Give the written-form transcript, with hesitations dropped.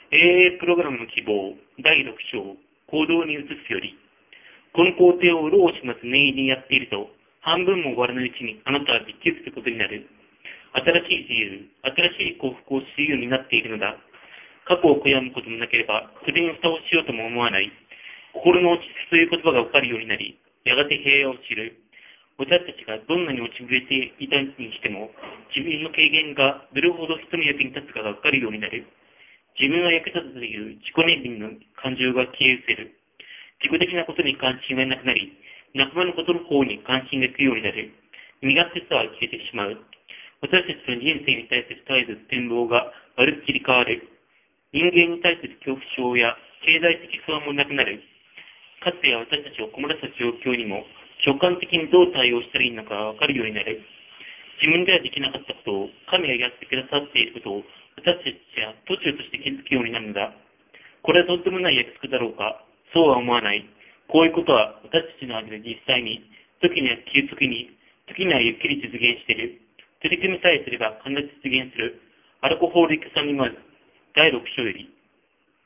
プログラムの希望、第6章、行動に移すより、この工程を労を始末念入りにやっていると、半分も終わらないうちにあなたはびっくりすることになる。新しい自由、新しい幸福を知るようになっているのだ。過去を悔やむこともなければ、それに蓋をしようとも思わない。心の落ち着くという言葉が分かるようになり、やがて平和を知る。私たちがどんなに落ちぶれていたにしても、自分の軽減がどれほど人の役に立つかが分かるようになる。自分は役立つという自己憐憫の感情が消え失せる。自己的なことに関心がなくなり、仲間のことの方に関心がいくようになる。身勝手さは消えてしまう。私たちの人生に対する絶えず展望がまるっきり変わる。人間に対する恐怖症や経済的不安もなくなる。かつては私たちを困らせた状況にも直感的にどう対応したらいいのかわかるようになる。自分ではできなかったことを神がやってくださっていることを私たちは途中として気づくようになるのだ。これはとんでもない約束だろうか。そうは思わない。こういうことは私たちの間で実際に、時には急速に、時にはゆっくり実現している。取り組みさえすれば必ず実現する。アルコホールイクサミマズ第6章より